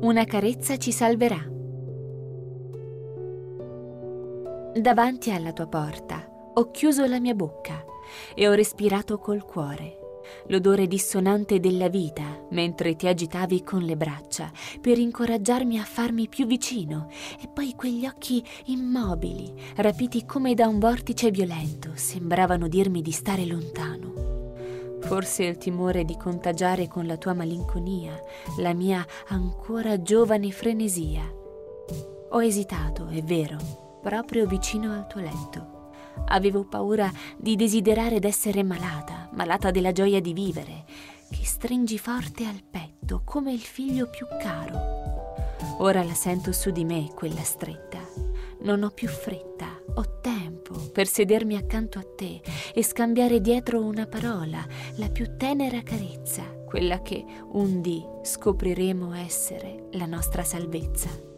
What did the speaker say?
Una carezza ci salverà. Davanti alla tua porta ho chiuso la mia bocca e ho respirato col cuore l'odore dissonante della vita mentre ti agitavi con le braccia per incoraggiarmi a farmi più vicino, e poi quegli occhi immobili, rapiti come da un vortice violento, sembravano dirmi di stare lontano. Forse il timore di contagiare con la tua malinconia la mia ancora giovane frenesia. Ho esitato, è vero, proprio vicino al tuo letto. Avevo paura di desiderare d'essere malata della gioia di vivere, che stringi forte al petto come il figlio più caro. Ora la sento su di me, quella stretta. Non ho più fretta, ho tempo per sedermi accanto a te e scambiare dietro una parola, la più tenera carezza, quella che un dì scopriremo essere la nostra salvezza.